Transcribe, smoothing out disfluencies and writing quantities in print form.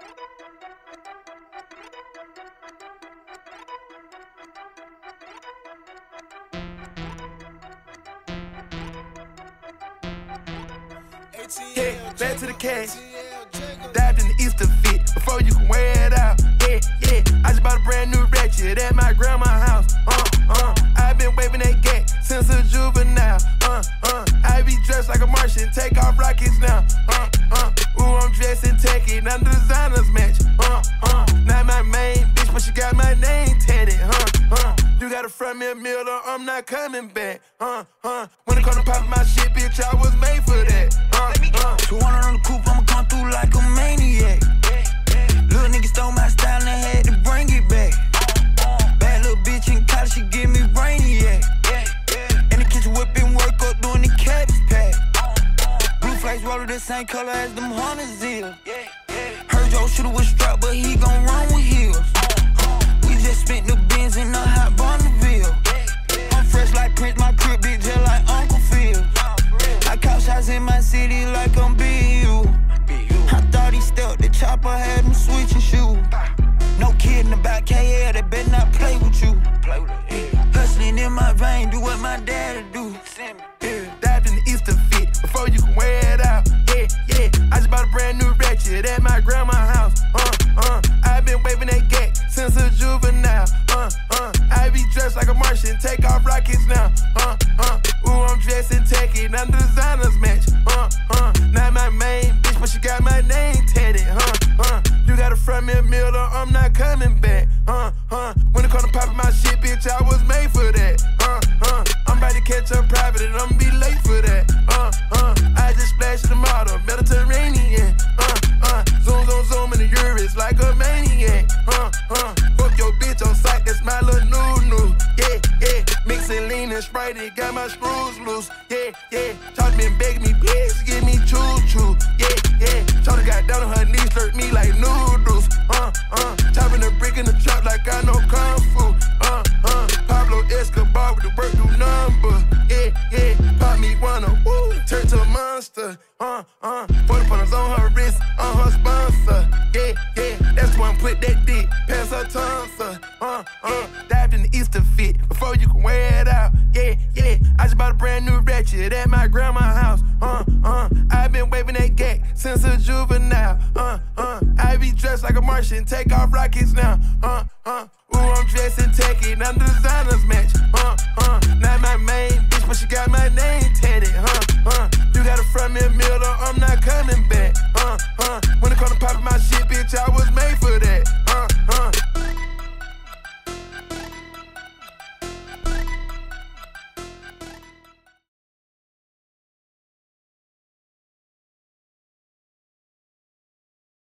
Yeah, back to the cash. Dived in the Easter fit before you can wear it out. Yeah, yeah. I just bought a brand new ratchet at my grandma's house. I've been waving that gate since a juvenile. I be dressed like a Martian, take off rockets now. Ooh, I'm dressing techie, now the designers match. Not my main bitch, but she got my name tatted. You gotta front me a meal or I'm not coming back. When it comes to popping my shit, bitch, I was made for that. 200 on the coupe, I'ma come through like a maniac. Little nigga stole my style and had to bring it back. Bad little bitch in college, she give me brainiac. In the kitchen whipping work up, doing the cabbage patch. Blue flags roller the same color as them Hunters is. Heard your shooter was strapped, but he gon' run with heels. We just spent the Benz in the hot Bonneville. I'm fresh like Prince, my crib big just like Uncle Phil. I caught shots in my city like I'm B.U. I thought he stepped, the chopper had him switching shoes. No kidding about KL, they better not play with you. Hustling in my vein, do what my daddy do. Dived in the Easter fit before you can wear it out. Yeah, yeah. I just bought a brand new ratchet at my grandma's house. I've been waving that gate since a juvenile. I be dressed like a Martian, take off rockets now. Ooh, I'm dressing techie, now the designers match. Not my main bitch, but she got my name tatted. You gotta front me a meal or I'm not coming back. When it comes to popping my shit, bitch, I was made for that. I'm about to catch up private and I'ma be late for that. I just splashed in the model, Mediterranean. Zoom, zoom, zoom in the Urus like a maniac. Fuck your bitch on sight, that's my little new. Yeah, yeah. Mixing lean and Sprite, it got my screws loose. Yeah, yeah. Charlie been begging me, please give me choo-choo. Yeah, yeah. Charlie got down on her knees, slurped me like noodles. Chopping the brick in the trap like I know Kung Fu. Pablo Escobar with the work do number. Yeah, yeah. Pop me wanna, woo, turn to a monster. 40 pointers on her wrist, on her sponsor. Yeah, yeah. That's the one put that dick past her tonsil. Dived in the Easter fit before you can wear it out. Yeah, yeah. I just bought a brand new ratchet at my grandma's house. I've been waving that gate since a juvenile. I be dressed like a Martian, take off rockets now. Ooh, I'm dressing techie, now the designers match. Not my main